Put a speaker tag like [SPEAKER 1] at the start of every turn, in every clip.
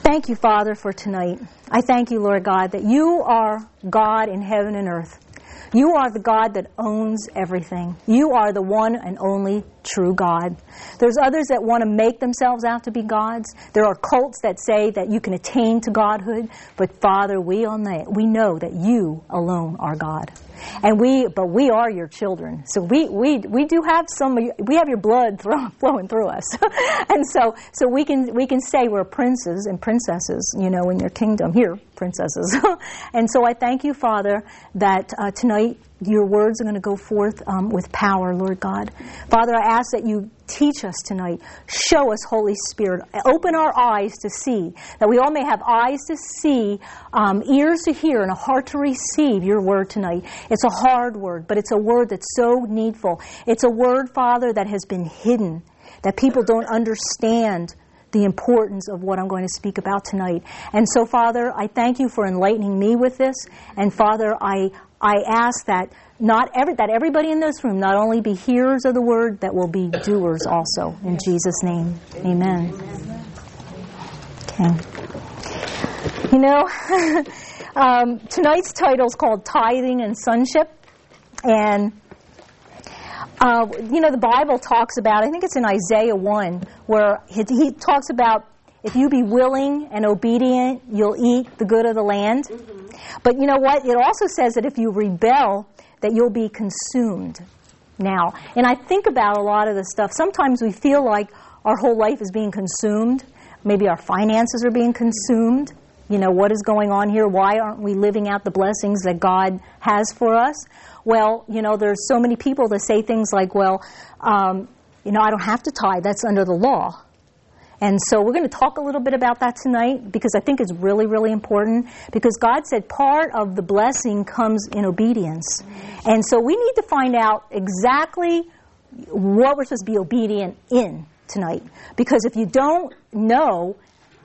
[SPEAKER 1] Thank you, Father, for tonight. I thank you, Lord God, that you are God in heaven and earth. You are the God that owns everything. You are the one and only true God. There's others that want to make themselves out to be gods. There are cults that say that you can attain to godhood. But Father, we know that you alone are God. But we are your children. So we do have we have your blood flowing through us. And so we can say we're princes and princesses, in your kingdom. Here, princesses. And so I thank you, Father, that tonight your words are going to go forth with power, Lord God. Father, I ask that you teach us tonight. Show us, Holy Spirit. Open our eyes to see, that we all may have eyes to see, ears to hear, and a heart to receive your word tonight. It's a hard word, but it's a word that's so needful. It's a word, Father, that has been hidden, that people don't understand the importance of what I'm going to speak about tonight. And so, Father, I thank you for enlightening me with this. And Father, I ask that that everybody in this room not only be hearers of the word, that will be doers also. In Jesus' name, amen. Okay. Tonight's title is called Tithing and Sonship. And the Bible talks about, I think it's in Isaiah 1, where he talks about if you be willing and obedient, you'll eat the good of the land. Mm-hmm. But you know what? It also says that if you rebel, that you'll be consumed. Now, and I think about a lot of this stuff. Sometimes we feel like our whole life is being consumed. Maybe our finances are being consumed. What is going on here? Why aren't we living out the blessings that God has for us? Well, there's so many people that say things like, I don't have to tithe. That's under the law. And so we're going to talk a little bit about that tonight, because I think it's really, really important, because God said part of the blessing comes in obedience. And so we need to find out exactly what we're supposed to be obedient in tonight. Because if you don't know,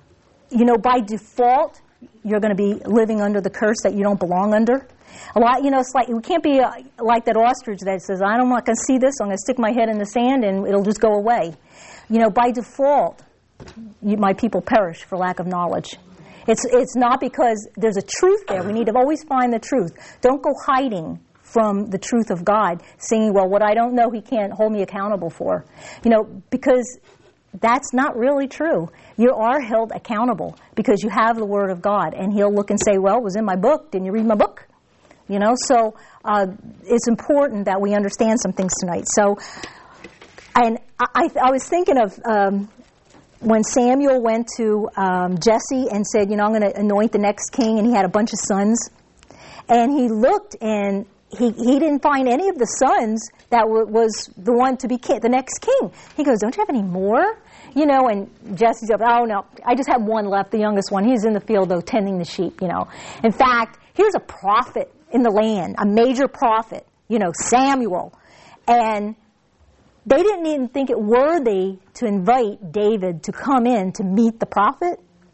[SPEAKER 1] by default, you're going to be living under the curse that you don't belong under. A lot, it's like, we can't be like that ostrich that says, I'm not going to see this, I'm going to stick my head in the sand and it'll just go away. By default, my people perish for lack of knowledge. It's not because there's a truth there. We need to always find the truth. Don't go hiding from the truth of God, saying, what I don't know, he can't hold me accountable for. Because that's not really true. You are held accountable because you have the Word of God. And he'll look and say, it was in my book. Didn't you read my book? So it's important that we understand some things tonight. So, and I was thinking of when Samuel went to Jesse and said, I'm going to anoint the next king, and he had a bunch of sons. And he looked, and he didn't find any of the sons that was the one to be the next king. He goes, don't you have any more? And Jesse's up, oh, no, I just have one left, the youngest one. He's in the field, though, tending the sheep, In fact, here's a prophet in the land, a major prophet, Samuel. And they didn't even think it worthy to invite David to come in to meet the prophet.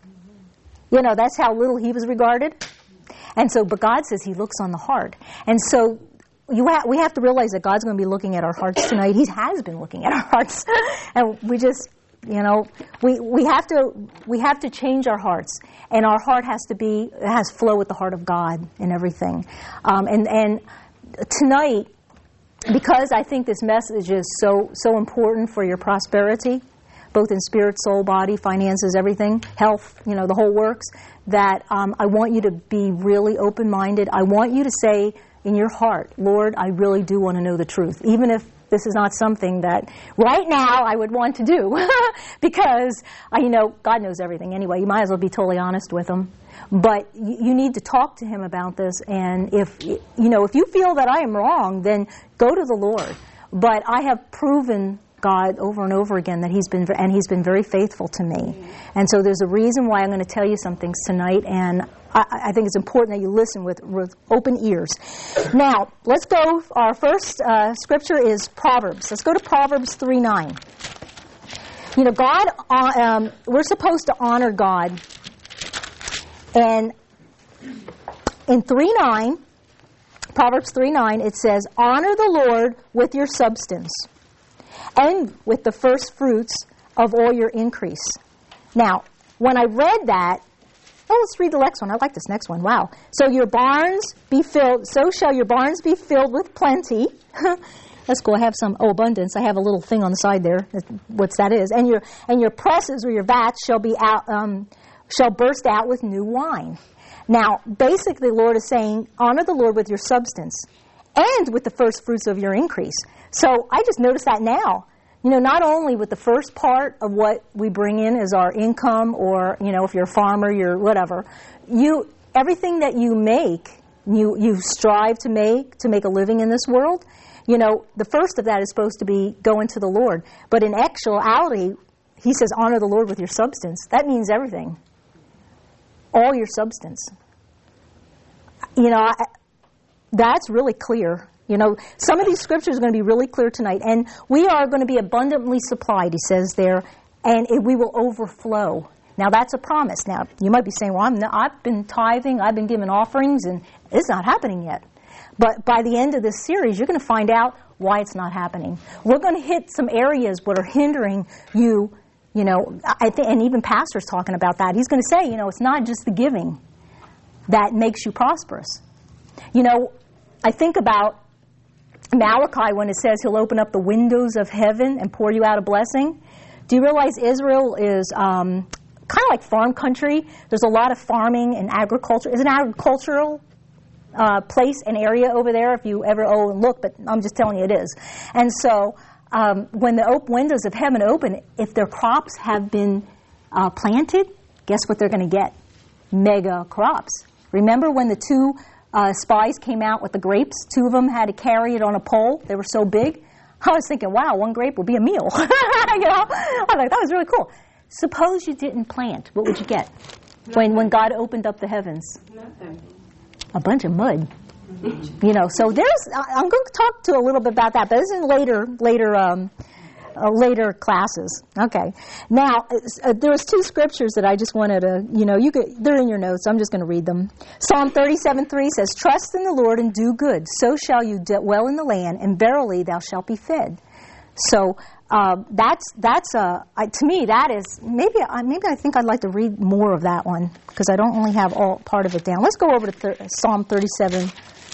[SPEAKER 1] That's how little he was regarded. And so, but God says he looks on the heart. And so we have to realize that God's going to be looking at our hearts tonight. He has been looking at our hearts. And we just, we have to change our hearts. And our heart has flow with the heart of God and everything. And tonight, because I think this message is so important for your prosperity, both in spirit, soul, body, finances, everything, health, the whole works, that I want you to be really open-minded. I want you to say in your heart, Lord, I really do want to know the truth, even if this is not something that right now I would want to do, because God knows everything anyway. You might as well be totally honest with him. But you need to talk to him about this, and if you feel that I am wrong, then go to the Lord. But I have proven God over and over again that He's been very faithful to me. And so there's a reason why I'm going to tell you some things tonight, and I think it's important that you listen with open ears. Now, let's go. Our first scripture is Proverbs. Let's go to Proverbs 3:9. God, we're supposed to honor God. And in 3:9, Proverbs 3:9, it says, honor the Lord with your substance and with the first fruits of all your increase. Now, when I read that, let's read the next one. I like this next one. Wow. So your barns be filled, so shall your barns be filled with plenty. Let's go. I have some, abundance. I have a little thing on the side there. What that is. And your presses or your vats shall be out, shall burst out with new wine. Now, basically, the Lord is saying, honor the Lord with your substance and with the first fruits of your increase. So I just noticed that now. Not only with the first part of what we bring in as our income, or, if you're a farmer, you're whatever, everything that you make, you strive to make a living in this world, the first of that is supposed to be going to the Lord. But in actuality, he says, honor the Lord with your substance. That means everything. All your substance. That's really clear. Some of these scriptures are going to be really clear tonight. And we are going to be abundantly supplied, he says there, and we will overflow. Now, that's a promise. Now, you might be saying, well, I've been tithing, I've been giving offerings, and it's not happening yet. But by the end of this series, you're going to find out why it's not happening. We're going to hit some areas that are hindering you, I think, and even pastors talking about that. He's going to say, it's not just the giving that makes you prosperous. I think about Malachi when it says he'll open up the windows of heaven and pour you out a blessing. Do you realize Israel is kind of like farm country? There's a lot of farming and agriculture. It's an agricultural place and area over there if you ever look, but I'm just telling you it is. And so when the windows of heaven open, if their crops have been planted, guess what they're going to get? Mega crops. Remember when the two spies came out with the grapes? Two of them had to carry it on a pole. They were so big. I was thinking, wow, one grape would be a meal. I was like, that was really cool. Suppose you didn't plant. What would you get when God opened up the heavens?
[SPEAKER 2] Nothing.
[SPEAKER 1] A bunch of mud. So I'm going to talk a little bit about that, but it's in later classes. Okay. Now, there's two scriptures that I just wanted to, they're in your notes. I'm just going to read them. Psalm 37:3 says, trust in the Lord and do good. So shall you dwell in the land, and verily thou shalt be fed. So to me, that is, maybe I think I'd like to read more of that one, because I don't only have all part of it down. Let's go over to Psalm 37.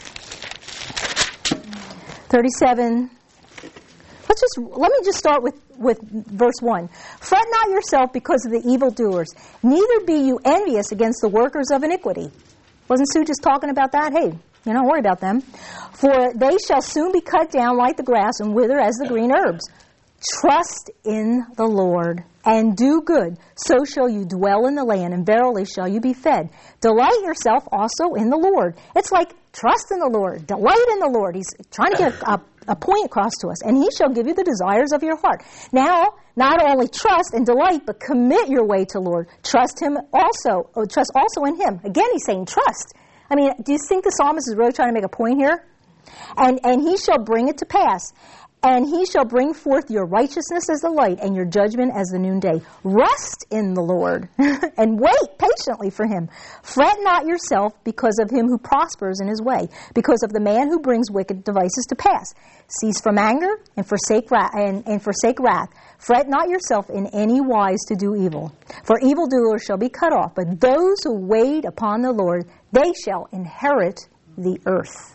[SPEAKER 1] 37. Let me just start with verse 1. Fret not yourself because of the evildoers, neither be you envious against the workers of iniquity. Wasn't Sue just talking about that? Hey, don't worry about them. For they shall soon be cut down like the grass and wither as the green herbs. Trust in the Lord and do good, so shall you dwell in the land, and verily shall you be fed. Delight yourself also in the Lord. It's like, trust in the Lord, delight in the Lord. He's trying to get a point across to us, and he shall give you the desires of your heart. Now, not only trust and delight, but commit your way to the Lord. Trust also in him. Again, he's saying trust. I mean, do you think the psalmist is really trying to make a point here? And he shall bring it to pass. And he shall bring forth your righteousness as the light and your judgment as the noonday. Rest in the Lord and wait patiently for him. Fret not yourself because of him who prospers in his way, because of the man who brings wicked devices to pass. Cease from anger and forsake wrath. Fret not yourself in any wise to do evil, for evildoers shall be cut off. But those who wait upon the Lord, they shall inherit the earth.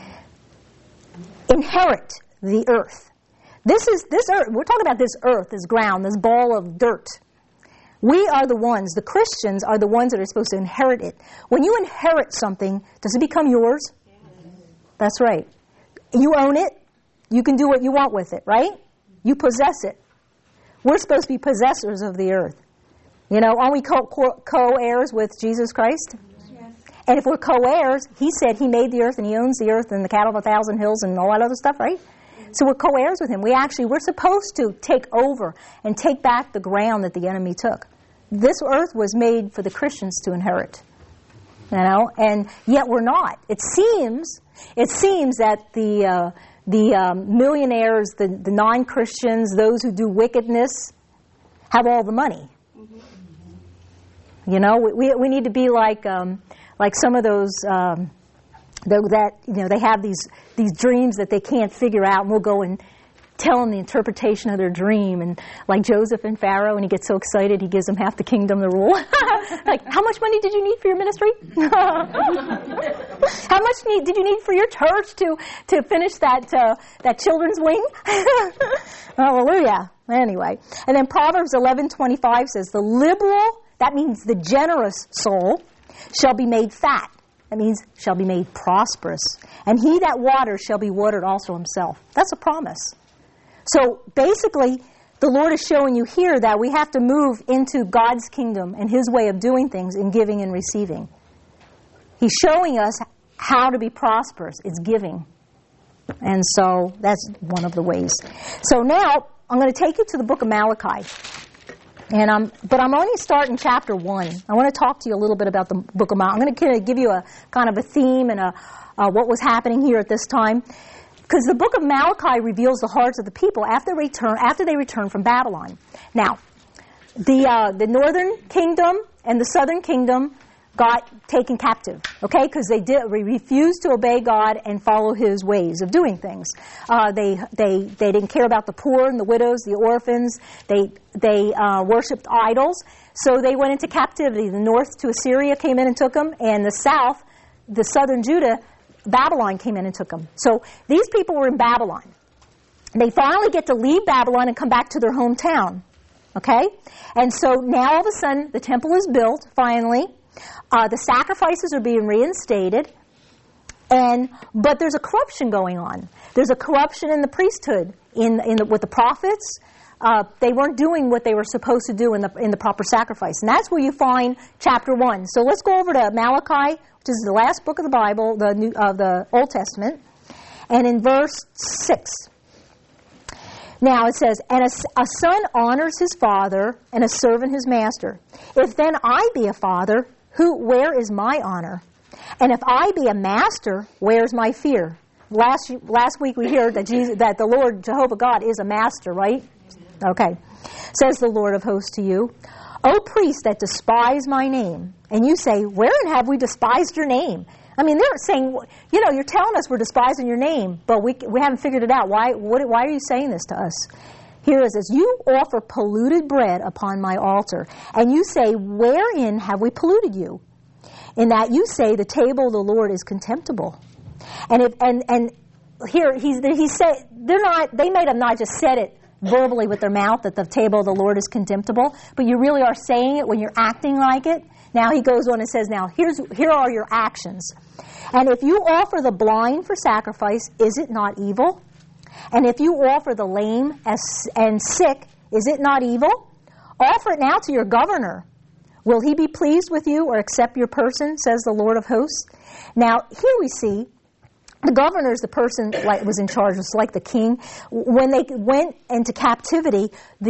[SPEAKER 1] Inherit the earth. This earth, we're talking about this earth, this ground, this ball of dirt. We are the ones, the Christians are the ones that are supposed to inherit it. When you inherit something, does it become yours? Yes. That's right. You own it. You can do what you want with it, right? You possess it. We're supposed to be possessors of the earth. Aren't we co-heirs with Jesus Christ? Yes. And if we're co-heirs, he said he made the earth and he owns the earth and the cattle of 1,000 hills and all that other stuff, right? So we're co-heirs with him. We're supposed to take over and take back the ground that the enemy took. This earth was made for the Christians to inherit, and yet we're not. It seems that the millionaires, the non-Christians, those who do wickedness, have all the money. We need to be like some of those. They have these dreams that they can't figure out, and we'll go and tell them the interpretation of their dream. And like Joseph and Pharaoh, and he gets so excited, he gives them half the kingdom to rule. Like, how much money did you need for your ministry? How much did you need for your church to finish that children's wing? Hallelujah. Anyway. And then Proverbs 11:25 says, the liberal, that means the generous soul, shall be made fat. That means shall be made prosperous. And he that waters shall be watered also himself. That's a promise. So basically, the Lord is showing you here that we have to move into God's kingdom and His way of doing things in giving and receiving. He's showing us how to be prosperous. It's giving. And so that's one of the ways. So now I'm going to take you to the book of Malachi. But I'm only starting chapter 1. I want to talk to you a little bit about the book of Malachi. I'm going to give you a kind of a theme and what was happening here at this time. Because the book of Malachi reveals the hearts of the people after they return from Babylon. Now, the northern kingdom and the southern kingdom got taken captive, okay? Because they refused to obey God and follow His ways of doing things. They didn't care about the poor and the widows, the orphans. They worshipped idols, so they went into captivity. The north to Assyria came in and took them, and the south, the southern Judah, Babylon came in and took them. So these people were in Babylon. They finally get to leave Babylon and come back to their hometown, okay? And so now all of a sudden the temple is built finally. The sacrifices are being reinstated, but there's a corruption going on. There's a corruption in the priesthood, with the prophets. They weren't doing what they were supposed to do in the proper sacrifice, and that's where you find chapter 1. So let's go over to Malachi, which is the last book of the Bible, the Old Testament, and in verse 6. Now it says, "And a son honors his father, and a servant his master. If then I be a father, where is my honor? And if I be a master, where is my fear?" Last week we heard that the Lord Jehovah God is a master, right? Okay. Says the Lord of hosts to you, "O priests that despise my name," and you say, "Wherein have we despised your name?" I mean, they're saying, you're telling us we're despising your name, but we haven't figured it out. Why are you saying this to us? Here it says, "You offer polluted bread upon my altar, and you say, wherein have we polluted you? In that you say the table of the Lord is contemptible." And here he said they may have not just said it verbally with their mouth that the table of the Lord is contemptible, but you really are saying it when you're acting like it. Now he goes on and says, now here are your actions. "And if you offer the blind for sacrifice, is it not evil? And if you offer the lame and sick, is it not evil? Offer it now to your governor. Will he be pleased with you or accept your person, says the Lord of hosts?" Now here we see the governor is the person was in charge. It's like the king. When they went into captivity,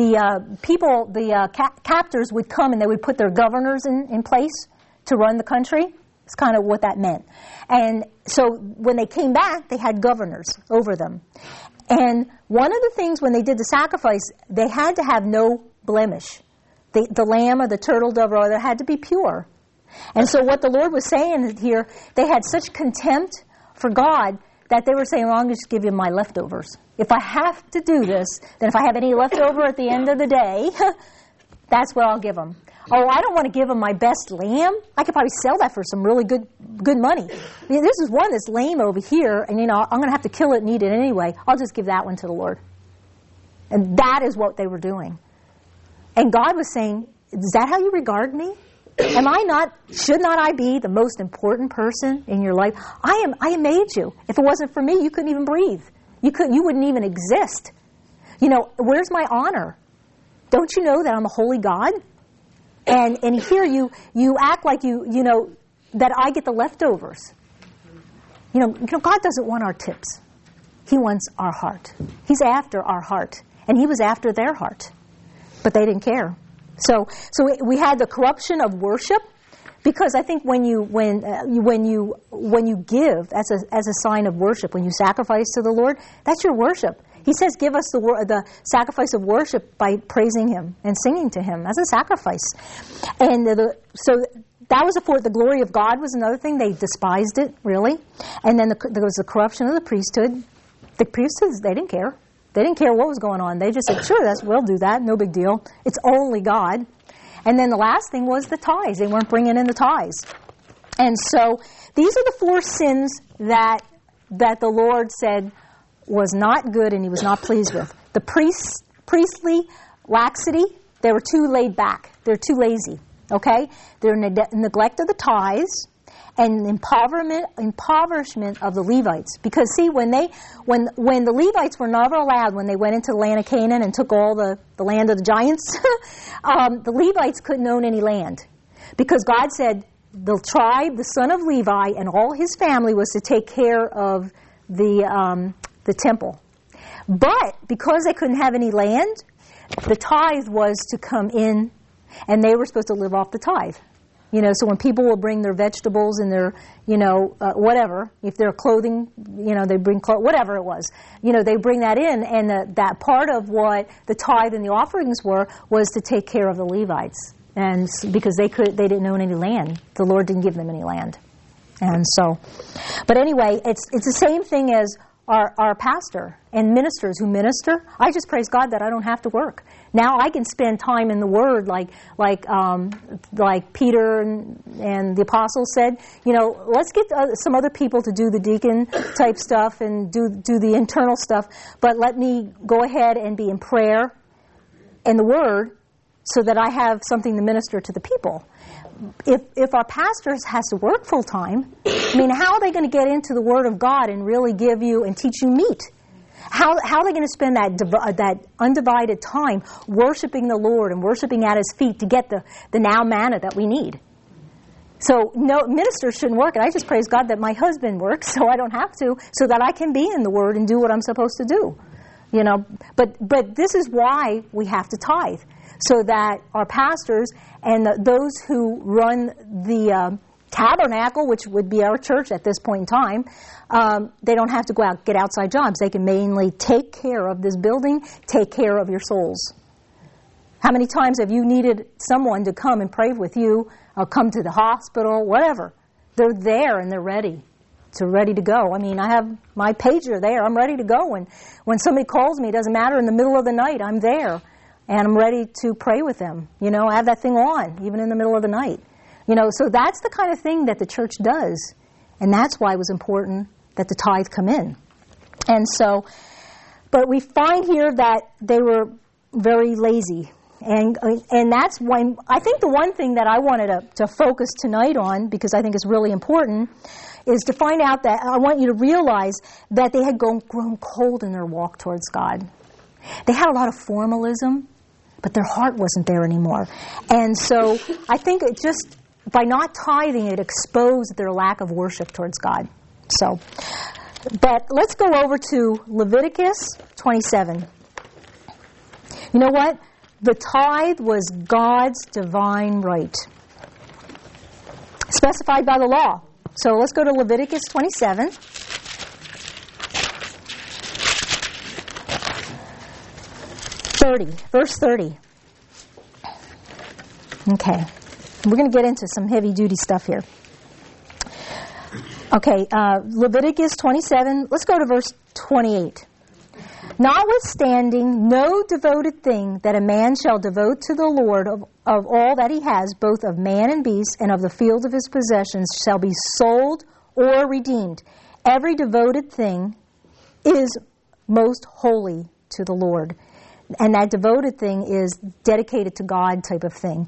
[SPEAKER 1] the captors would come and they would put their governors in place to run the country. It's kind of what that meant. And so when they came back, they had governors over them. And one of the things when they did the sacrifice, they had to have no blemish. The lamb or the turtle dove or other had to be pure. And so what the Lord was saying here, they had such contempt for God that they were saying, well, I'm going to just give you my leftovers. If I have to do this, then if I have any leftover at the end of the day, that's what I'll give them. Oh, I don't want to give them my best lamb. I could probably sell that for some really good money. I mean, this is one that's lame over here, and I'm going to have to kill it and eat it anyway. I'll just give that one to the Lord. And that is what they were doing. And God was saying, is that how you regard me? Should not I be the most important person in your life? I made you. If it wasn't for me, you couldn't even breathe. You wouldn't even exist. Where's my honor? Don't you know that I'm a holy God? And here you act like that I get the leftovers. God doesn't want our tips. He wants our heart. He's after our heart. And he was after their heart. But they didn't care. So we had the corruption of worship, because I think when you give as a sign of worship, when you sacrifice to the Lord, that's your worship. He says, "Give us the sacrifice of worship by praising Him and singing to Him." That's a sacrifice. And so that was the glory of God was another thing. They despised it really, and then there was the corruption of the priesthood. The priesthoods, they didn't care. They didn't care what was going on. They just said, sure, we'll do that. No big deal. It's only God. And then the last thing was the tithes. They weren't bringing in the tithes. And so these are the 4 sins that the Lord said was not good and he was not pleased with. The priestly laxity, they were too laid back. They're too lazy. Okay? Their neglect of the tithes and impoverishment of the Levites. Because see, when the Levites were never allowed, when they went into the land of Canaan and took all the land of the giants, the Levites couldn't own any land. Because God said the tribe, the son of Levi, and all his family was to take care of the temple. But because they couldn't have any land, the tithe was to come in, and they were supposed to live off the tithe. So when people will bring their vegetables and their, whatever, if they're clothing, they bring whatever it was, they bring that in, and that part of what the tithe and the offerings was to take care of the Levites, and because they didn't own any land, the Lord didn't give them any land, and so, but anyway, it's the same thing as our pastor and ministers who minister. I just praise God that I don't have to work. Now I can spend time in the Word, like Peter and the apostles said. Let's get some other people to do the deacon type stuff and do the internal stuff. But let me go ahead and be in prayer and the Word, so that I have something to minister to the people. If our pastor has to work full time, how are they going to get into the Word of God and really give you and teach you meat? How are they going to spend that undivided time worshiping the Lord and worshiping at His feet to get the now manna that we need? So no, ministers shouldn't work, and I just praise God that my husband works, so I don't have to, so that I can be in the Word and do what I'm supposed to do. But this is why we have to tithe, so that our pastors and those who run the tabernacle, which would be our church at this point in time, they don't have to go out, get outside jobs. They can mainly take care of this building, take care of your souls. How many times have you needed someone to come and pray with you, or come to the hospital, whatever? They're there and they're ready to go. I have my pager there. I'm ready to go. And when somebody calls me, it doesn't matter, in the middle of the night, I'm there. And I'm ready to pray with them. I have that thing on, even in the middle of the night. So that's the kind of thing that the church does. And that's why it was important that the tithe come in. And so, but we find here that they were very lazy. And that's when, I think the one thing that I wanted to focus tonight on, because I think it's really important, is to find out that I want you to realize that they had grown cold in their walk towards God. They had a lot of formalism, but their heart wasn't there anymore. And so I think it just, by not tithing, it exposed their lack of worship towards God. So, but let's go over to Leviticus 27. You know what? The tithe was God's divine right, specified by the law. So let's go to Leviticus 27. Verse 30. Okay. We're going to get into some heavy-duty stuff here. Okay, Leviticus 27. Let's go to verse 28. Notwithstanding, no devoted thing that a man shall devote to the Lord of all that he has, both of man and beast, and of the field of his possessions, shall be sold or redeemed. Every devoted thing is most holy to the Lord. And that devoted thing is dedicated to God type of thing.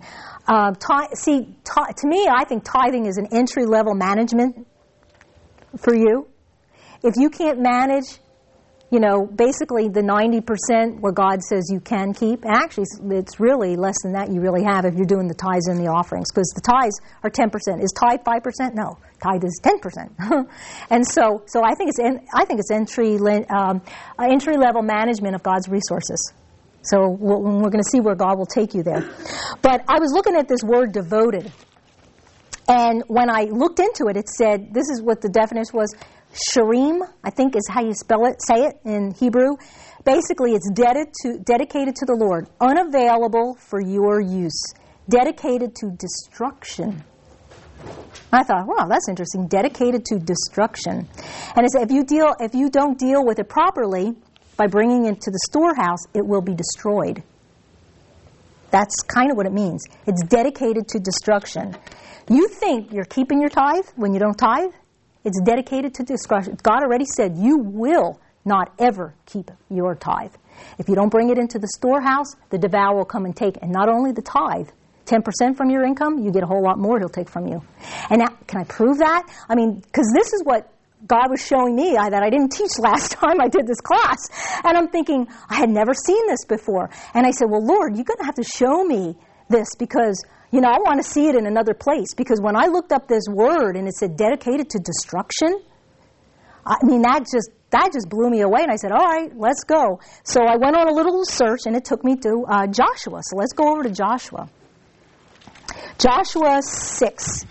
[SPEAKER 1] To me, I think tithing is an entry-level management for you. If you can't manage, basically the 90% where God says you can keep, and actually it's really less than that you really have if you're doing the tithes and the offerings, because the tithes are 10%. Is tithe 5%? No, tithe is 10%. And so I think it's entry-level management of God's resources. So we're going to see where God will take you there. But I was looking at this word devoted. And when I looked into it, it said, this is what the definition was, sharim, I think is how you say it in Hebrew. Basically, it's dedicated to the Lord, unavailable for your use, dedicated to destruction. I thought, wow, that's interesting. Dedicated to destruction. And if you don't deal with it properly, by bringing it to the storehouse, it will be destroyed. That's kind of what it means. It's dedicated to destruction. You think you're keeping your tithe when you don't tithe? It's dedicated to destruction. God already said you will not ever keep your tithe. If you don't bring it into the storehouse, the devourer will come and take it. And not only the tithe, 10% from your income, you get a whole lot more he'll take from you. And now, can I prove that? I mean, because this is what God was showing me that I didn't teach last time I did this class. And I'm thinking, I had never seen this before. And I said, well, Lord, you're going to have to show me this because, I want to see it in another place. Because when I looked up this word and it said dedicated to destruction, I mean, that just blew me away. And I said, all right, let's go. So I went on a little search and it took me to Joshua. So let's go over to Joshua. Joshua 6.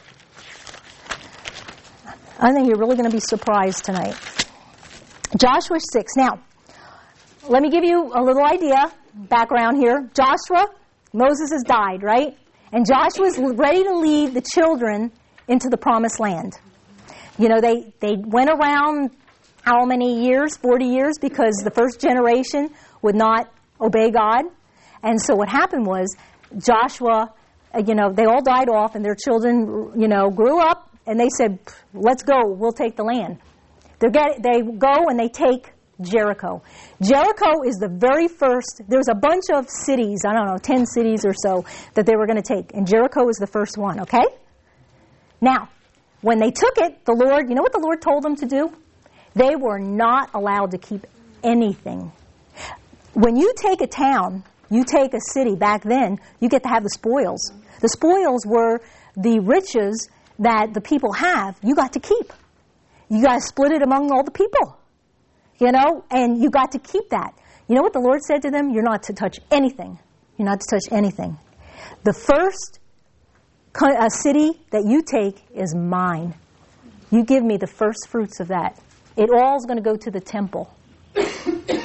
[SPEAKER 1] I think you're really going to be surprised tonight. Joshua 6. Now, let me give you a little background here. Joshua, Moses has died, right? And Joshua's ready to lead the children into the promised land. They went around how many years? 40 years, because the first generation would not obey God. And so what happened was Joshua, they all died off and their children, grew up. And they said, let's go, we'll take the land. They go and they take Jericho. Jericho is the very first, there's a bunch of cities, 10 cities or so, that they were going to take. And Jericho was the first one, okay? Now, when they took it, the Lord, you know what the Lord told them to do? They were not allowed to keep anything. When you take a town, you take a city, back then, you get to have the spoils. The spoils were the riches that the people have, you got to keep. You got to split it among all the people, and you got to keep that. You know what the Lord said to them? You're not to touch anything. You're not to touch anything. The first city that you take is mine. You give me the first fruits of that. It all is going to go to the temple. It's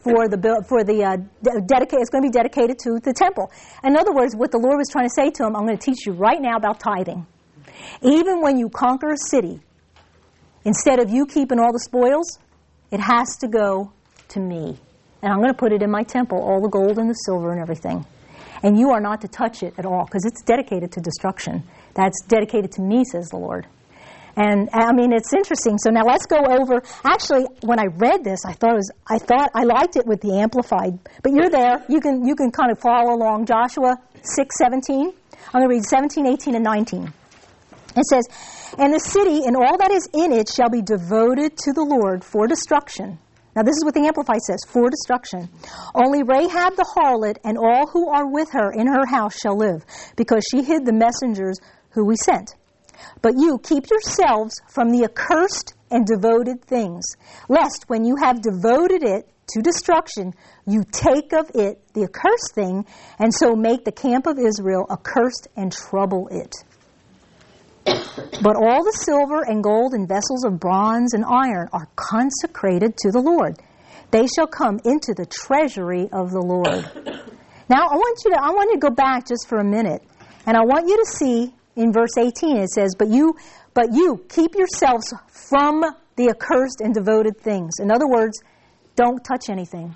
[SPEAKER 1] going to be dedicated to the temple. In other words, what the Lord was trying to say to him, I'm going to teach you right now about tithing. Even when you conquer a city, instead of you keeping all the spoils, it has to go to me. And I'm going to put it in my temple, all the gold and the silver and everything. And you are not to touch it at all, because it's dedicated to destruction. That's dedicated to me, says the Lord. And I mean, it's interesting. So now let's go over. Actually, when I read this, I thought I liked it with the Amplified. But you're there. You can kind of follow along. Joshua 6:17. I'm going to read 17, 18, and 19. It says, and the city and all that is in it shall be devoted to the Lord for destruction. Now this is what the Amplified says, for destruction. Only Rahab the harlot and all who are with her in her house shall live, because she hid the messengers who we sent. But you keep yourselves from the accursed and devoted things, lest when you have devoted it to destruction, you take of it the accursed thing, and so make the camp of Israel accursed and trouble it. But all the silver and gold and vessels of bronze and iron are consecrated to the Lord. They shall come into the treasury of the Lord. Now, I want you to go back just for a minute, and I want you to see in verse 18, it says, But you keep yourselves from the accursed and devoted things. In other words, don't touch anything.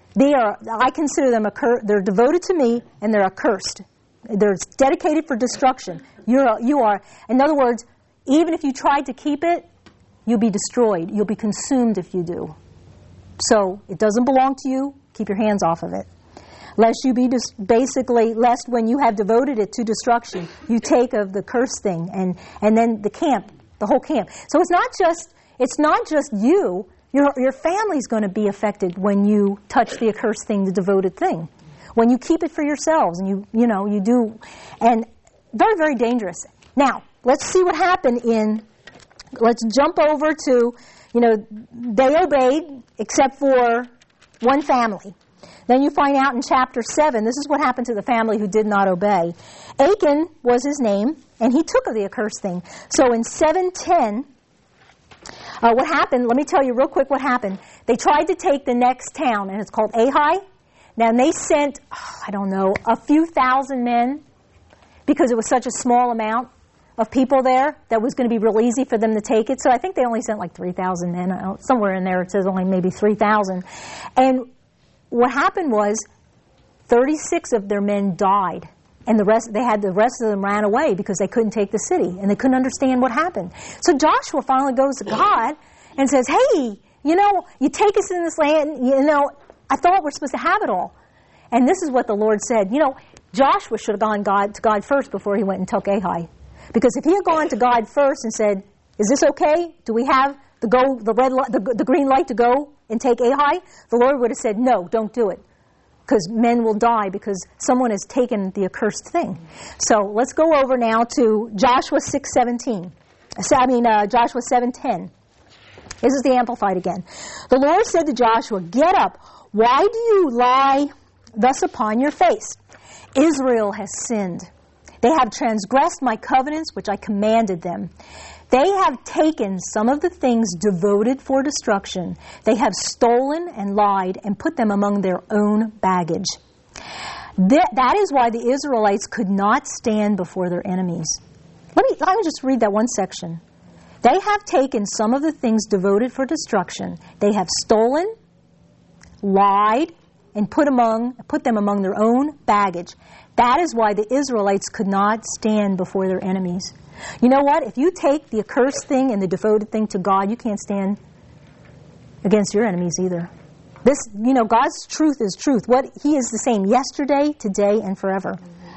[SPEAKER 1] I consider them they're devoted to me, and they're accursed. They're dedicated for destruction. You are. In other words, even if you tried to keep it, you'll be destroyed. You'll be consumed if you do. So it doesn't belong to you. Keep your hands off of it. Lest you be lest when you have devoted it to destruction, you take of the cursed thing, and then the whole camp. So it's not just you. Your family's going to be affected when you touch the accursed thing, the devoted thing. When you keep it for yourselves, and you do, and very, very dangerous. Now, let's see what happened let's jump over to, they obeyed except for one family. Then you find out in chapter 7, this is what happened to the family who did not obey. Achan was his name, and he took of the accursed thing. So in 7:10, what happened, let me tell you real quick what happened. They tried to take the next town, and it's called Ai. Now, they sent, a few thousand men, because it was such a small amount. of people there that was going to be real easy for them to take it. So I think they only sent like 3,000 men. Somewhere in there it says only maybe 3,000. And what happened was 36 of their men died. And the rest of them ran away because they couldn't take the city. And they couldn't understand what happened. So Joshua finally goes to God and says, hey, you take us in this land, I thought we're supposed to have it all. And this is what the Lord said. Joshua should have gone to God first before he went and took Ai. Because if he had gone to God first and said, is this okay? Do we have the green light to go and take Ai? The Lord would have said, no, don't do it. Because men will die because someone has taken the accursed thing. So let's go over now to Joshua 6:17. Joshua 7:10. This is the Amplified again. The Lord said to Joshua, get up. Why do you lie thus upon your face? Israel has sinned. They have transgressed my covenants, which I commanded them. They have taken some of the things devoted for destruction. They have stolen and lied and put them among their own baggage. That is why the Israelites could not stand before their enemies. Let me just read that one section. They have taken some of the things devoted for destruction. They have stolen, lied, and put them among their own baggage. That is why the Israelites could not stand before their enemies. You know what? If you take the accursed thing and the devoted thing to God, you can't stand against your enemies either. God's truth is truth. He is the same yesterday, today, and forever.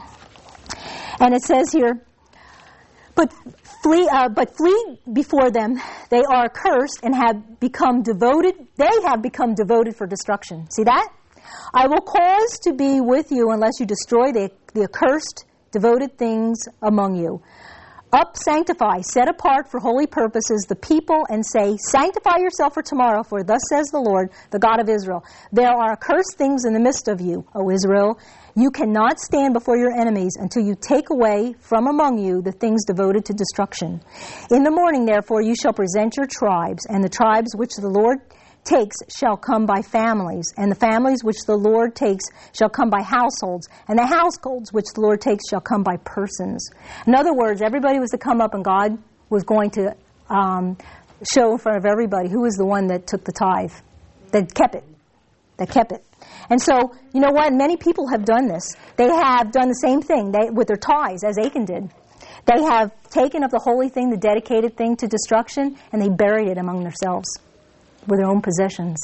[SPEAKER 1] And it says here, but flee before them. They are accursed and have become devoted. They have become devoted for destruction. See that? I will cause to be with you unless you destroy the accursed, devoted things among you. Up, sanctify, set apart for holy purposes the people, and say, sanctify yourself for tomorrow, for thus says the Lord, the God of Israel. There are accursed things in the midst of you, O Israel. You cannot stand before your enemies until you take away from among you the things devoted to destruction. In the morning, therefore, you shall present your tribes, and the tribes which the Lord takes shall come by families, and the families which the Lord takes shall come by households, and the households which the Lord takes shall come by persons. In other words, everybody was to come up, and God was going to show in front of everybody who was the one that took the tithe, that kept it. And so, you know what? Many people have done this. They have done the same thing with their tithes, as Achan did. They have taken of the holy thing, the dedicated thing to destruction, and they buried it among themselves with their own possessions.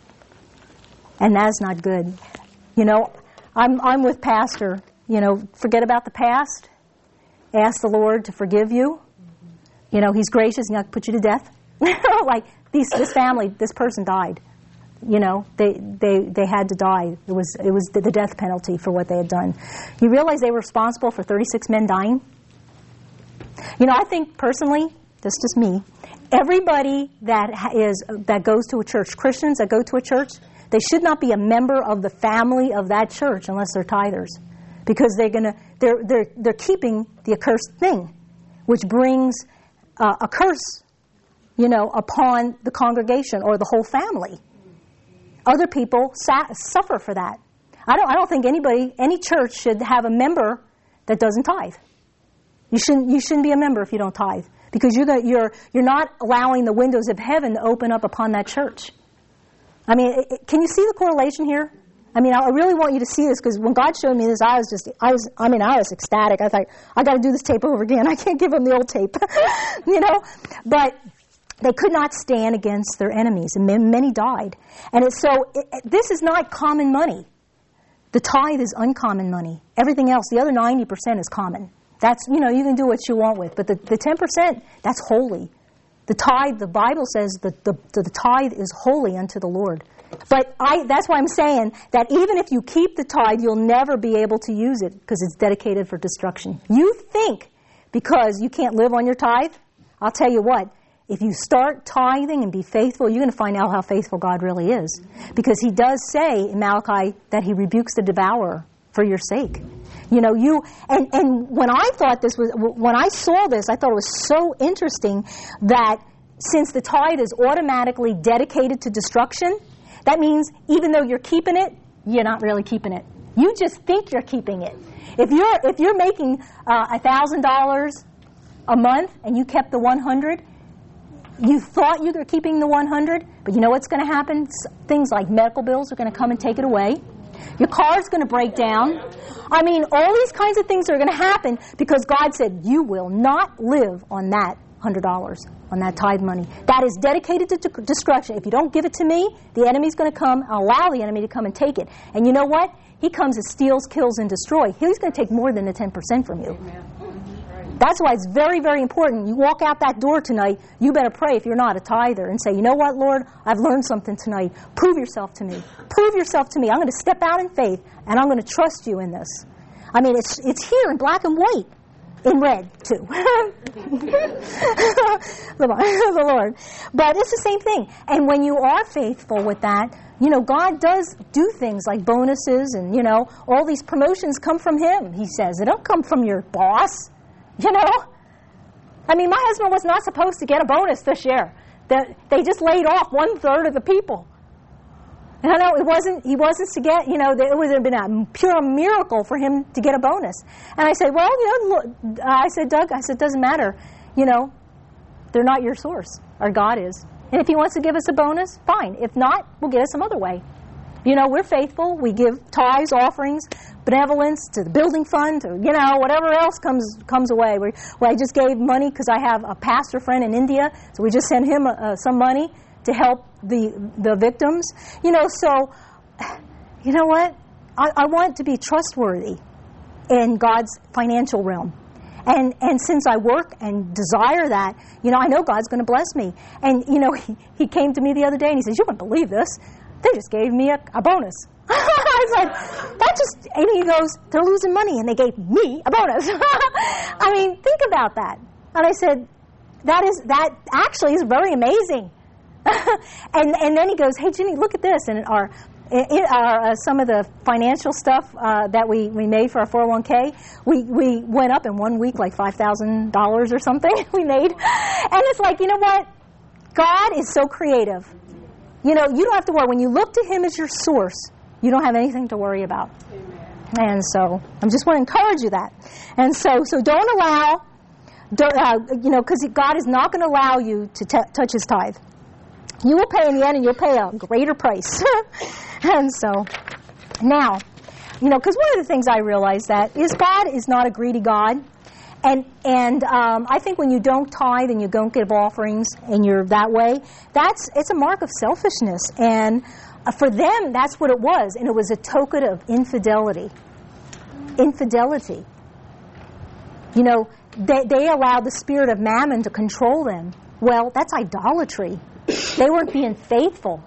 [SPEAKER 1] And that's not good. I'm with Pastor. Forget about the past. Ask the Lord to forgive you. He's gracious. He's not going to put you to death. Like this family, this person died. They had to die. It was the death penalty for what they had done. You realize they were responsible for 36 men dying? I think personally, this is just me, everybody that goes to a church, Christians that go to a church, they should not be a member of the family of that church unless they're tithers, because they're keeping the accursed thing, which brings a curse, upon the congregation or the whole family. Other people suffer for that. I don't think any church should have a member that doesn't tithe. You shouldn't be a member if you don't tithe, because you're not allowing the windows of heaven to open up upon that church. I mean, can you see the correlation here? I mean, I really want you to see this, because when God showed me this, I was ecstatic. I thought, I got to do this tape over again. I can't give them the old tape, But they could not stand against their enemies, and many died. And this is not common money. The tithe is uncommon money. Everything else, the other 90% is common. That's, you can do what you want with. But the 10%, that's holy. The tithe, the Bible says that the tithe is holy unto the Lord. But that's why I'm saying that even if you keep the tithe, you'll never be able to use it because it's dedicated for destruction. You think because you can't live on your tithe? I'll tell you what. If you start tithing and be faithful, you're going to find out how faithful God really is. Because He does say in Malachi that He rebukes the devourer for your sake. And when I saw this, I thought it was so interesting that since the tithe is automatically dedicated to destruction, that means even though you're keeping it, you're not really keeping it. You just think you're keeping it. If you're making $1,000 a month and you kept the 100, you thought you were keeping the 100, but you know what's going to happen? Things like medical bills are going to come and take it away. Your car's going to break down. I mean, all these kinds of things are going to happen because God said, you will not live on that $100, on that tithe money. That is dedicated to destruction. If you don't give it to me, the enemy's going to come, allow the enemy to come and take it. And you know what? He comes and steals, kills, and destroys. He's going to take more than the 10% from you. Amen. That's why it's very, very important. You walk out that door tonight, you better pray if you're not a tither and say, you know what, Lord, I've learned something tonight. Prove yourself to me. Prove yourself to me. I'm going to step out in faith, and I'm going to trust you in this. I mean, it's here in black and white. In red, too. the Lord. But it's the same thing. And when you are faithful with that, you know, God does do things like bonuses and, you know, all these promotions come from Him, He says. They don't come from your boss. You know? I mean, my husband was not supposed to get a bonus this year. They just laid off 1/3 of the people. And I know he wasn't to get, you know, it would have been a pure miracle for him to get a bonus. And I said, well, you know, I said, Doug, it doesn't matter. You know, they're not your source. Our God is. And if He wants to give us a bonus, fine. If not, we'll get it some other way. You know, we're faithful. We give tithes, offerings, benevolence to the building fund, to, you know, whatever else comes away. I just gave money because I have a pastor friend in India, so we just sent him some money to help the victims. You know, so, you know what? I want to be trustworthy in God's financial realm. And since I work and desire that, you know, I know God's going to bless me. And, you know, he came to me the other day and he says, you wouldn't believe this. They just gave me a bonus. I said, and he goes, they're losing money and they gave me a bonus. I mean, think about that. And I said, that actually is very amazing. and then he goes, hey, Ginny, look at this. And some of the financial stuff that we made for our 401k, we went up in 1 week like $5,000 or something we made. And it's like, you know what? God is so creative. You know, you don't have to worry. When you look to Him as your source, you don't have anything to worry about. Amen. And so I just want to encourage you that. And so don't allow, you know, because God is not going to allow you to touch His tithe. You will pay in the end, and you'll pay a greater price. And so, now, you know, because one of the things I realize that is God is not a greedy God. And I think when you don't tithe and you don't give offerings and you're that way, it's a mark of selfishness. And for them, that's what it was. And it was a token of infidelity. Infidelity. You know, they allowed the spirit of mammon to control them. Well, that's idolatry. They weren't being faithful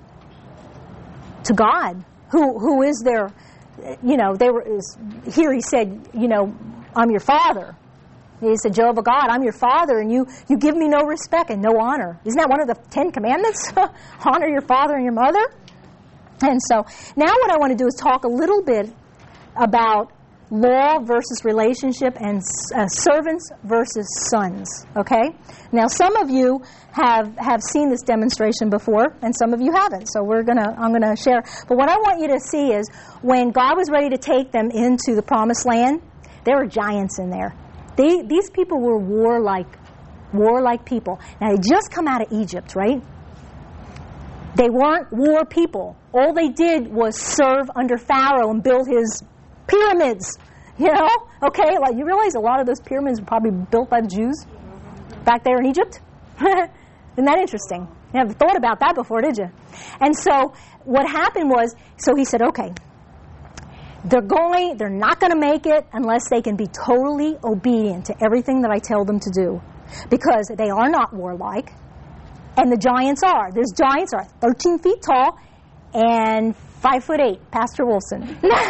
[SPEAKER 1] to God, who is their, you know, here he said, you know, I'm your father. He said, Jehovah God, I'm your father, and you give me no respect and no honor. Isn't that one of the 10 commandments? Honor your father and your mother. And so now what I want to do is talk a little bit about law versus relationship and servants versus sons. Okay? Now some of you have seen this demonstration before, and some of you haven't. So I'm gonna share. But what I want you to see is when God was ready to take them into the promised land, there were giants in there. These people were warlike people. Now, they just come out of Egypt, right? They weren't war people. All they did was serve under Pharaoh and build his pyramids, you know? Okay, like you realize a lot of those pyramids were probably built by the Jews back there in Egypt? Isn't that interesting? You haven't thought about that before, did you? And so what happened was, so he said, okay, they're not going to make it unless they can be totally obedient to everything that I tell them to do. Because they are not warlike, and the giants are. There's giants are 13 feet tall and 5'8", Pastor Wilson.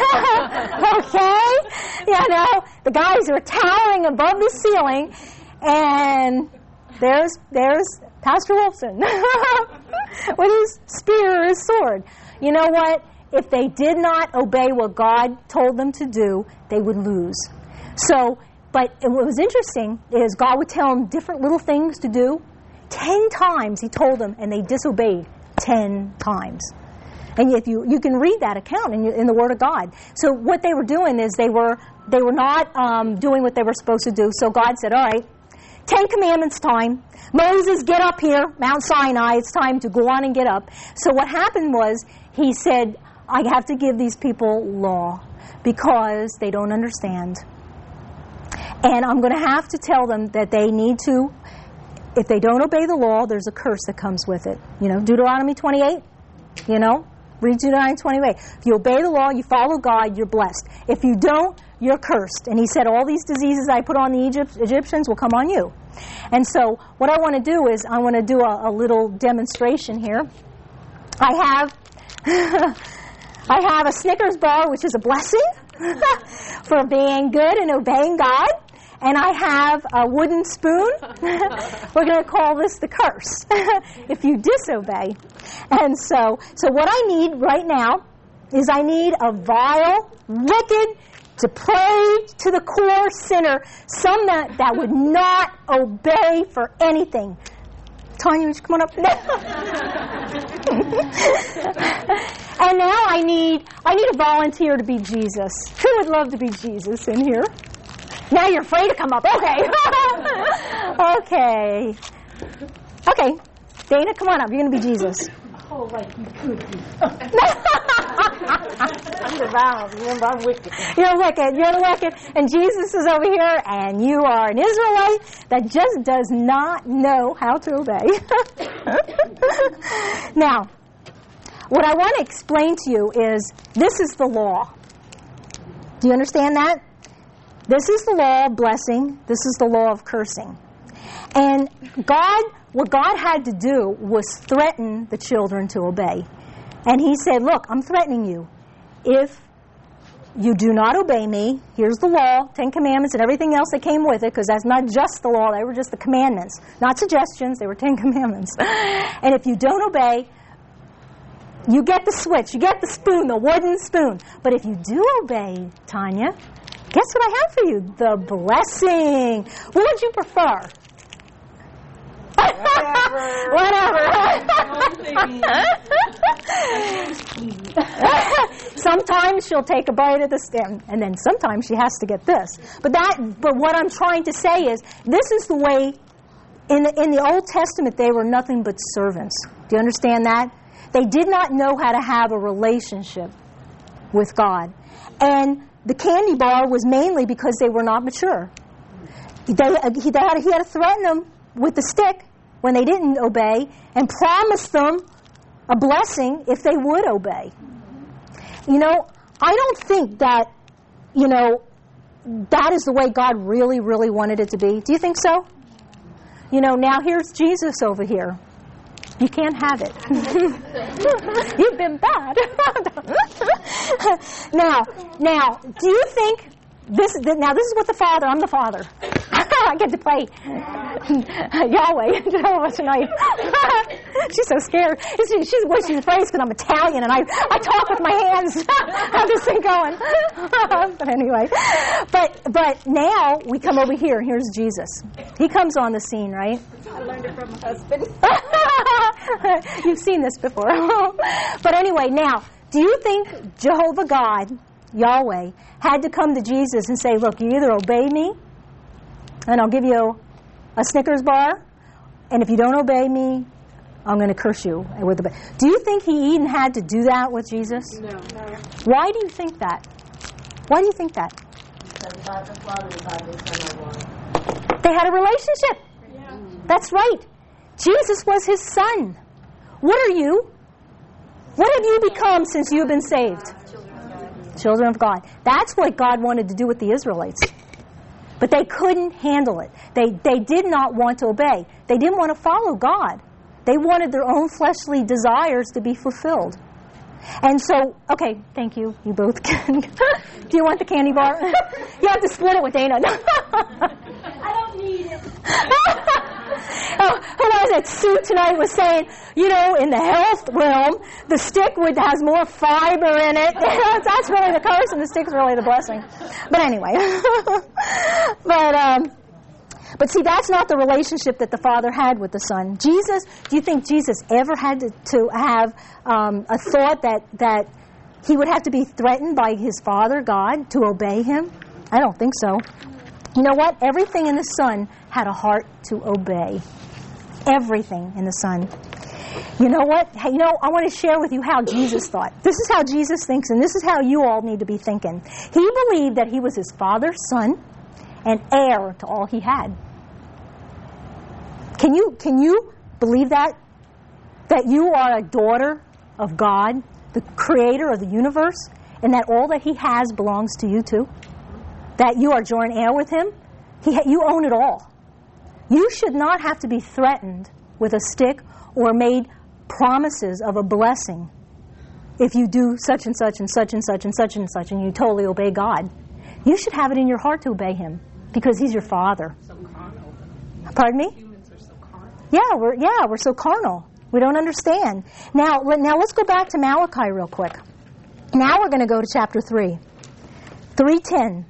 [SPEAKER 1] Okay? You know, the guys are towering above the ceiling, and there's Pastor Wilson with his spear or his sword. You know what? If they did not obey what God told them to do, they would lose. So, but what was interesting is God would tell them different little things to do. 10 times He told them, and they disobeyed 10 times. And if you can read that account in the Word of God. So what they were doing is they were not doing what they were supposed to do. So God said, all right, Ten Commandments time. Moses, get up here, Mount Sinai. It's time to go on and get up. So what happened was he said, I have to give these people law because they don't understand. And I'm going to have to tell them that they need to, if they don't obey the law, there's a curse that comes with it. You know, Deuteronomy 28, you know, read Deuteronomy 28. If you obey the law, you follow God, you're blessed. If you don't, you're cursed. And he said, all these diseases I put on the Egyptians will come on you. And so what I want to do is I want to do a little demonstration here. I have a Snickers bar, which is a blessing for being good and obeying God. And I have a wooden spoon. We're going to call this the curse if you disobey. And so what I need right now is I need a vile, wicked, depraved to the core sinner, some that would not obey for anything. Tanya, would you come on up? And now I need a volunteer to be Jesus. Who would love to be Jesus in here? Now you're afraid to come up. Okay. Okay. Dana, come on up. You're going to be Jesus.
[SPEAKER 2] Oh, like you could be. I'm devout. Remember, I'm wicked.
[SPEAKER 1] You're wicked. And Jesus is over here, and you are an Israelite that just does not know how to obey. Now, what I want to explain to you is this is the law. Do you understand that? This is the law of blessing. This is the law of cursing. And what God had to do was threaten the children to obey. And he said, look, I'm threatening you. If you do not obey me, here's the law, 10 Commandments and everything else that came with it, because that's not just the law, they were just the commandments. Not suggestions, they were 10 Commandments. And if you don't obey, you get the switch, you get the spoon, the wooden spoon. But if you do obey, Tanya, guess what I have for you? The blessing. What would you prefer? Whatever. Sometimes she'll take a bite of the stem, and then sometimes she has to get this. But what I'm trying to say is, this is the way. In the Old Testament, they were nothing but servants. Do you understand that? They did not know how to have a relationship with God, and the candy bar was mainly because they were not mature. He had to threaten them with the stick when they didn't obey and promise them a blessing if they would obey. You know, I don't think that, that is the way God really, really wanted it to be. Do you think so? Now here's Jesus over here. You can't have it. You've been bad. Now, do you think this is what the Father, I'm the Father. I get to play Yahweh tonight. She's so scared. She's afraid because I'm Italian and I talk with my hands. How's this thing going? But anyway, but now we come over here and here's Jesus. He comes on the scene, right?
[SPEAKER 2] I learned it from my husband.
[SPEAKER 1] You've seen this before. But anyway, now, do you think Jehovah God, Yahweh, had to come to Jesus and say, look, you either obey me and I'll give you a Snickers bar, and if you don't obey me, I'm going to curse you. Do you think he even had to do that with Jesus?
[SPEAKER 2] No.
[SPEAKER 1] Why do you think that? Why do you think that?
[SPEAKER 2] Because God the Father and God the Son are one.
[SPEAKER 1] They had a relationship.
[SPEAKER 2] Yeah.
[SPEAKER 1] That's right. Jesus was his son. What are you? What have you become since you've been saved? Children of God. That's what God wanted to do with the Israelites. But they couldn't handle it. They did not want to obey. They didn't want to follow God. They wanted their own fleshly desires to be fulfilled. And so, okay, thank you. You both can. Do you want the candy bar? You have to split it with Dana.
[SPEAKER 2] I don't need it.
[SPEAKER 1] Who was it? Sue tonight was saying, in the health realm, the stick has more fiber in it. That's really the curse, and the stick's really the blessing. But anyway. But see, that's not the relationship that the Father had with the Son. Jesus, do you think Jesus ever had to have a thought that he would have to be threatened by his Father, God, to obey him? I don't think so. You know what? Everything in the Son had a heart to obey. Everything in the Son. You know what? Hey, I want to share with you how Jesus thought. This is how Jesus thinks, and this is how you all need to be thinking. He believed that he was his Father's Son and heir to all he had. Can you believe that? That you are a daughter of God, the creator of the universe, and that all that he has belongs to you too? That you are joint heir with him? You own it all. You should not have to be threatened with a stick or made promises of a blessing if you do such and such and such and such and such and such and you totally obey God. You should have it in your heart to obey him because he's your Father.
[SPEAKER 3] So carnal.
[SPEAKER 1] Pardon me?
[SPEAKER 3] Humans are so carnal.
[SPEAKER 1] We're so carnal. We don't understand. Now let's go back to Malachi real quick. Now we're going to go to chapter 3. 3:10.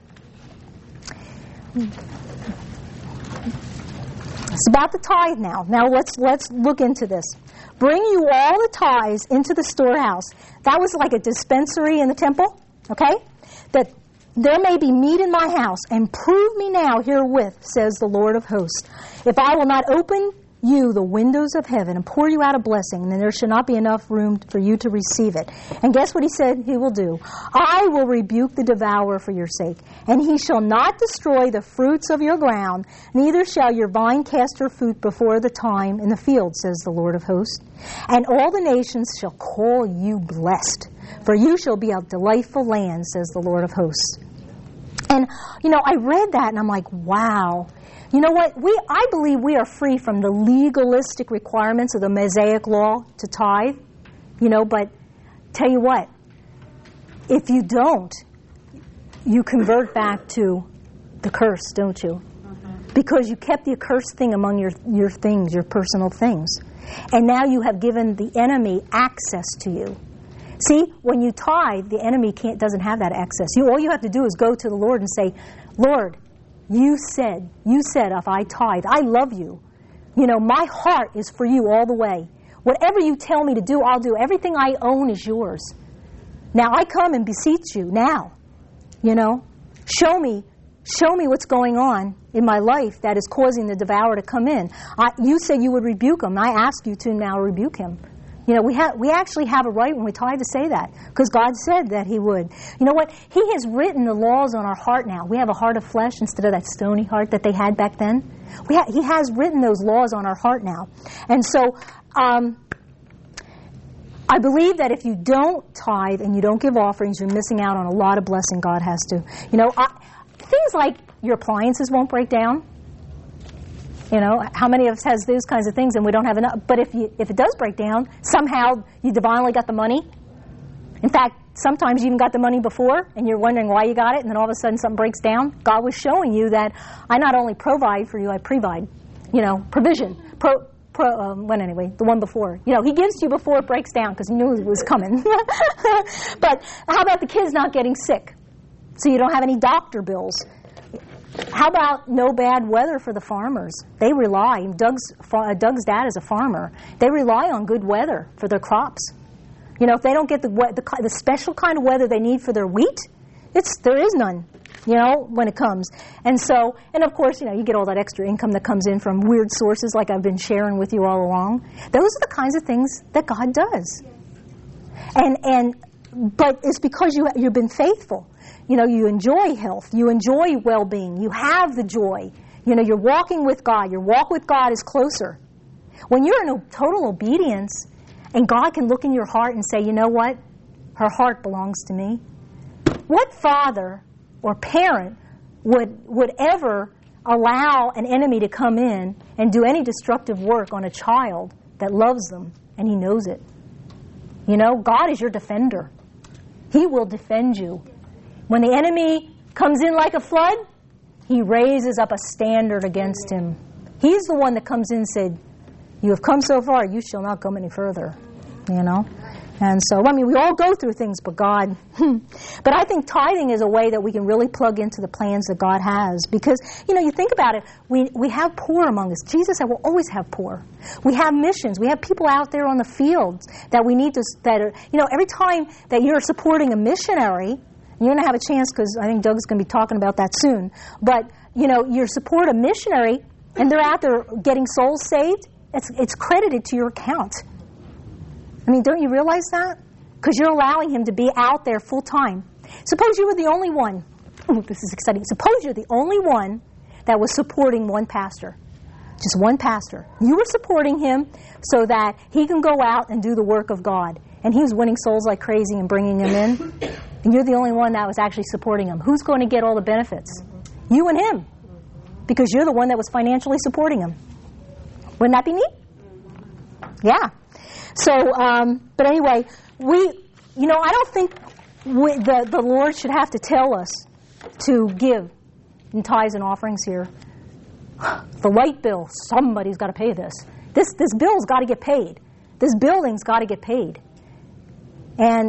[SPEAKER 1] It's about the tithe now. Now let's look into this. Bring you all the tithes into the storehouse. That was like a dispensary in the temple, okay? That there may be meat in my house, and prove me now herewith, says the Lord of hosts, if I will not open you the windows of heaven and pour you out a blessing, then there shall not be enough room for you to receive it. And guess what he said he will do? I will rebuke the devourer for your sake, and he shall not destroy the fruits of your ground, neither shall your vine cast her fruit before the time in the field, says the Lord of hosts. And all the nations shall call you blessed, for you shall be a delightful land, says the Lord of hosts. And, I read that and I'm like, wow. You know what? I believe we are free from the legalistic requirements of the Mosaic law to tithe. But tell you what, if you don't, you convert back to the curse, don't you? Because you kept the accursed thing among your things, your personal things. And now you have given the enemy access to you. See, when you tithe, the enemy doesn't have that access. All you have to do is go to the Lord and say, Lord, you said if I tithe, I love you. My heart is for you all the way. Whatever you tell me to do, I'll do. Everything I own is yours. Now I come and beseech you now. Show me what's going on in my life that is causing the devourer to come in. You said you would rebuke him. I ask you to now rebuke him. We actually have a right when we tithe to say that because God said that he would. You know what? He has written the laws on our heart now. We have a heart of flesh instead of that stony heart that they had back then. He has written those laws on our heart now. And so I believe that if you don't tithe and you don't give offerings, you're missing out on a lot of blessing God has to. Things like your appliances won't break down. How many of us has those kinds of things and we don't have enough? But if it does break down, somehow you divinely got the money. In fact, sometimes you even got the money before and you're wondering why you got it, and then all of a sudden something breaks down. God was showing you that I not only provide for you, I provide. Provision. Anyway, the one before. He gives to you before it breaks down because he knew it was coming. But how about the kids not getting sick? So you don't have any doctor bills. How about no bad weather for the farmers? They rely. Doug's dad is a farmer. They rely on good weather for their crops. If they don't get the special kind of weather they need for their wheat, there is none. When it comes. And of course, you get all that extra income that comes in from weird sources like I've been sharing with you all along. Those are the kinds of things that God does. But it's because you've been faithful. You enjoy health. You enjoy well-being. You have the joy. You're walking with God. Your walk with God is closer. When you're in total obedience and God can look in your heart and say, you know what? Her heart belongs to me. What father or parent would ever allow an enemy to come in and do any destructive work on a child that loves them and he knows it? God is your defender. He will defend you. When the enemy comes in like a flood, he raises up a standard against him. He's the one that comes in and said, you have come so far, you shall not come any further. And so, we all go through things, but God. But I think tithing is a way that we can really plug into the plans that God has. Because, you think about it, we have poor among us. Jesus said we'll always have poor. We have missions. We have people out there on the fields that we need to, every time that you're supporting a missionary, You're going to have a chance because I think Doug's going to be talking about that soon. But, you support a missionary and they're out there getting souls saved, it's credited to your account. I mean, don't you realize that? Because you're allowing him to be out there full time. Suppose you were the only one. Ooh, this is exciting. Suppose you're the only one that was supporting one pastor. Just one pastor. You were supporting him so that he can go out and do the work of God. And he was winning souls like crazy and bringing them in. And you're the only one that was actually supporting him. Who's going to get all the benefits? You and him. Because you're the one that was financially supporting him. Wouldn't that be neat? Yeah. So, but anyway, I don't think the Lord should have to tell us to give in tithes and offerings here. The light bill, somebody's got to pay this. This bill's got to get paid. This building's got to get paid. And,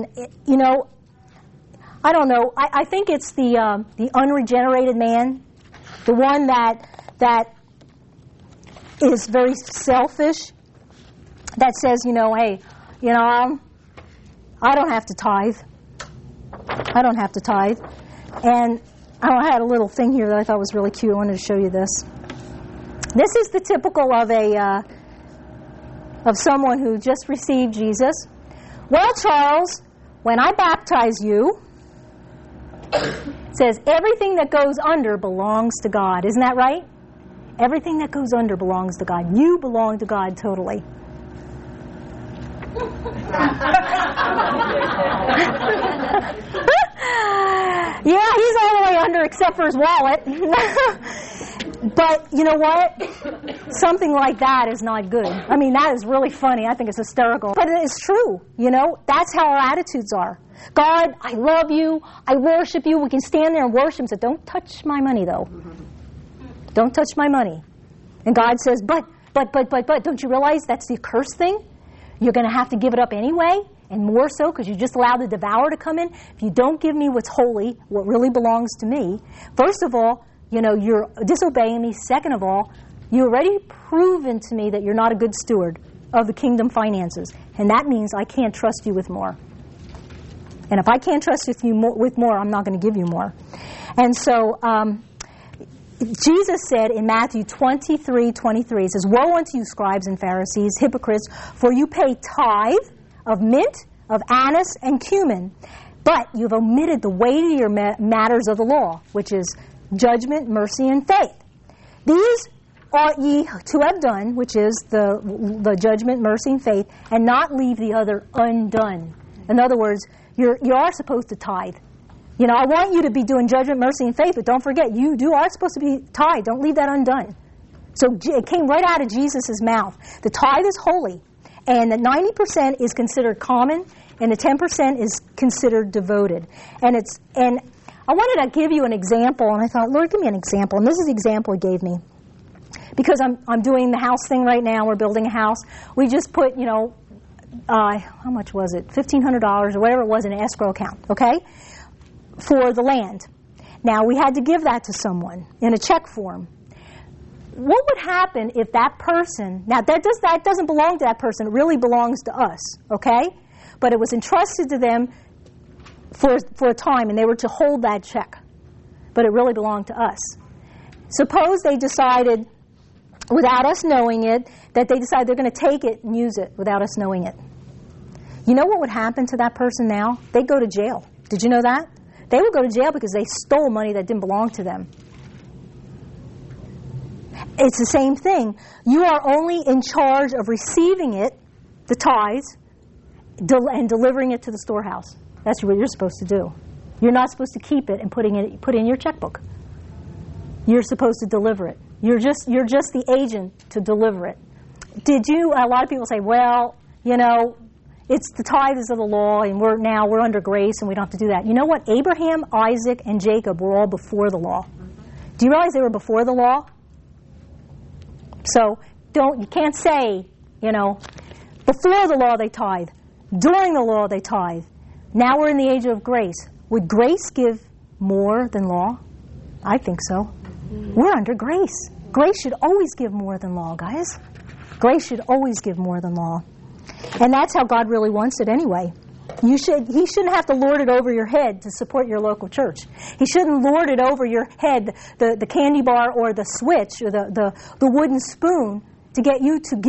[SPEAKER 1] I don't know. I think it's the unregenerated man, the one that is very selfish, that says, hey, I don't have to tithe. I don't have to tithe. And I had a little thing here that I thought was really cute. I wanted to show you this. This is the typical of someone who just received Jesus. Well, Charles, when I baptize you, it says everything that goes under belongs to God. Isn't that right? Everything that goes under belongs to God. You belong to God totally. Yeah, he's all the way under except for his wallet. But you know what? Something like that is not good. I mean, that is really funny. I think it's hysterical. But it is true. That's how our attitudes are. God, I love you. I worship you. We can stand there and worship and say, don't touch my money, though. Don't touch my money. And God says, but, don't you realize that's the accursed thing? You're going to have to give it up anyway, and more so because you just allowed the devourer to come in. If you don't give me what's holy, what really belongs to me, first of all, you're disobeying me. Second of all, you already proven to me that you're not a good steward of the kingdom finances. And that means I can't trust you with more. And if I can't trust you with more, I'm not going to give you more. And so Jesus said in Matthew 23:23, it says, "Woe unto you, scribes and Pharisees, hypocrites, for you pay tithe of mint, of anise, and cumin, but you've omitted the weightier matters of the law, which is judgment, mercy, and faith. These ought ye to have done," which is the judgment, mercy, and faith, "and not leave the other undone." In other words, you are supposed to tithe. I want you to be doing judgment, mercy, and faith, but don't forget, you are supposed to be tithe. Don't leave that undone. So it came right out of Jesus' mouth. The tithe is holy, and the 90% is considered common, and the 10% is considered devoted. And I wanted to give you an example, and I thought, Lord, give me an example. And this is the example He gave me. Because I'm doing the house thing right now. We're building a house. We just put, how much was it? $1,500 or whatever it was in an escrow account, okay, for the land. Now, we had to give that to someone in a check form. What would happen if that person, now that doesn't belong to that person, it really belongs to us, okay? But it was entrusted to them for a time, and they were to hold that check. But it really belonged to us. Suppose they decided, without us knowing it, that they decided they're going to take it and use it without us knowing it. You know what would happen to that person now? They'd go to jail. Did you know that? They would go to jail because they stole money that didn't belong to them. It's the same thing. You are only in charge of receiving it, the tithes, and delivering it to the storehouse. That's what you're supposed to do. You're not supposed to keep it and put it in your checkbook. You're supposed to deliver it. You're just the agent to deliver it. A lot of people say, well, it's the tithes of the law, and we're under grace, and we don't have to do that. You know what? Abraham, Isaac, and Jacob were all before the law. Do you realize they were before the law? So you can't say, before the law they tithe, during the law they tithe. Now we're in the age of grace. Would grace give more than law? I think so. We're under grace. Grace should always give more than law, guys. Grace should always give more than law. And that's how God really wants it anyway. He shouldn't have to lord it over your head to support your local church. He shouldn't lord it over your head, the candy bar or the switch or the wooden spoon to get you to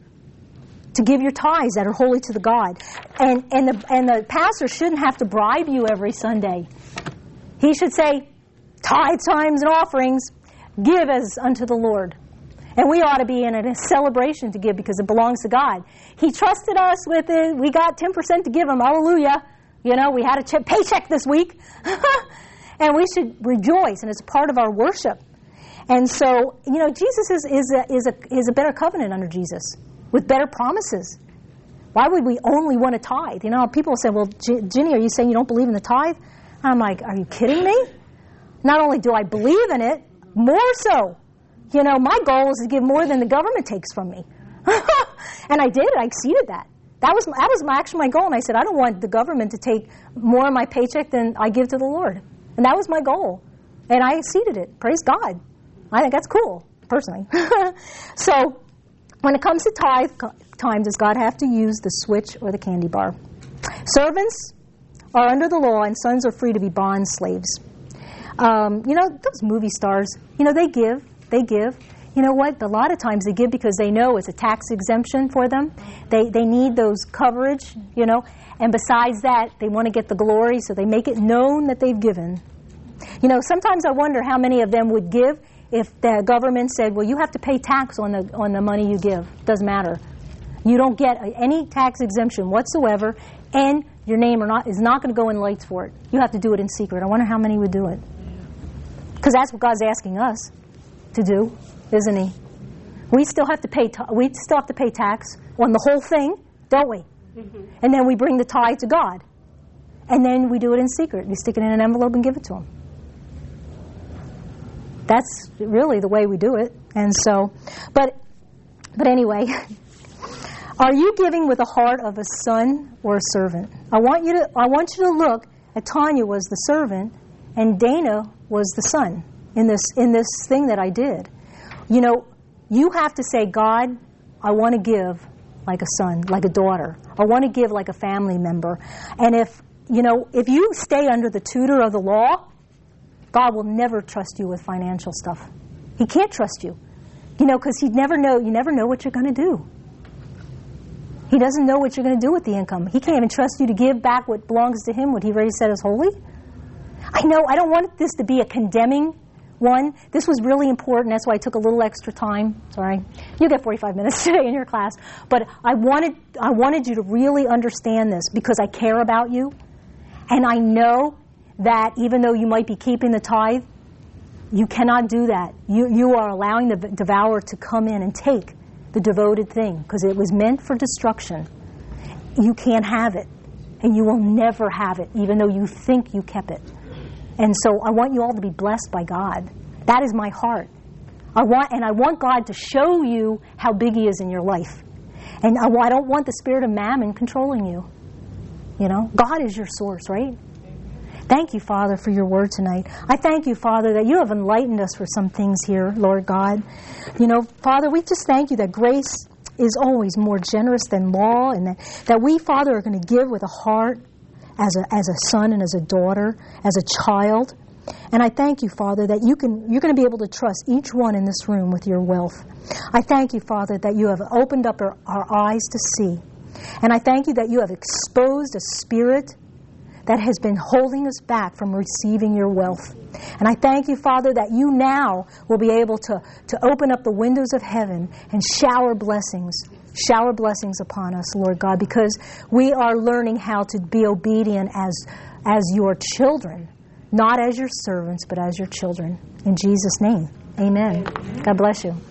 [SPEAKER 1] give your tithes that are holy to the God. And the pastor shouldn't have to bribe you every Sunday. He should say, tithe, times, and offerings, give as unto the Lord. And we ought to be in a celebration to give because it belongs to God. He trusted us with it. We got 10% to give Him. Hallelujah. You know, we had a paycheck this week. And we should rejoice, and it's a part of our worship. And so, you know, Jesus is a better covenant under Jesus with better promises. Why would we only want to tithe? You know, people say, well, Ginny, are you saying you don't believe in the tithe? I'm like, are you kidding me? Not only do I believe in it, more so. You know, my goal is to give more than the government takes from me. And I did. I exceeded that. That was actually my goal. And I said, I don't want the government to take more of my paycheck than I give to the Lord. And that was my goal. And I exceeded it. Praise God. I think that's cool, personally. So, when it comes to tithe time, does God have to use the switch or the candy bar? Servants are under the law, and sons are free to be bond slaves. You know, those movie stars, you know, they give. You know what? A lot of times they give because they know it's a tax exemption for them. They need those coverage, you know. And besides that, they want to get the glory, so they make it known that they've given. You know, sometimes I wonder how many of them would give if the government said, well, you have to pay tax on the money you give. Doesn't matter. You don't get any tax exemption whatsoever, and your name is not going to go in lights for it. You have to do it in secret. I wonder how many would do it. Because that's what God's asking us to do, isn't He? We still have to pay tax on the whole thing, don't we? Mm-hmm. And then we bring the tithe to God, and then we do it in secret. We stick it in an envelope and give it to Him. That's really the way we do it. And so, but anyway, are you giving with the heart of a son or a servant? I want you to look at Tanya was the servant, and Dana was the son in this thing that I did. You know, you have to say, God, I want to give like a son, like a daughter. I want to give like a family member. And if you stay under the tutor of the law, God will never trust you with financial stuff. He can't trust you. You know, because you never know what you're going to do. He doesn't know what you're going to do with the income. He can't even trust you to give back what belongs to Him, what He already said is holy. I know, I don't want this to be a condemning one. This was really important. That's why I took a little extra time. Sorry. You get 45 minutes today in your class. But I wanted you to really understand this because I care about you. And I know that even though you might be keeping the tithe, you cannot do that. You are allowing the devourer to come in and take the devoted thing because it was meant for destruction. You can't have it. And you will never have it, even though you think you kept it. And so I want you all to be blessed by God. That is my heart. I want God to show you how big He is in your life. And I don't want the spirit of mammon controlling you. You know, God is your source, right? Thank you, Father, for your word tonight. I thank you, Father, that you have enlightened us for some things here, Lord God. You know, Father, we just thank you that grace is always more generous than law, and that we, Father, are going to give with a heart as a son and as a daughter, as a child. And I thank you, Father, that you're going to be able to trust each one in this room with your wealth. I thank you, Father, that you have opened up our eyes to see. And I thank you that you have exposed a spirit that has been holding us back from receiving your wealth. And I thank you, Father, that you now will be able to open up the windows of heaven and shower blessings upon us, Lord God, because we are learning how to be obedient as your children, not as your servants, but as your children. In Jesus' name, amen. God bless you.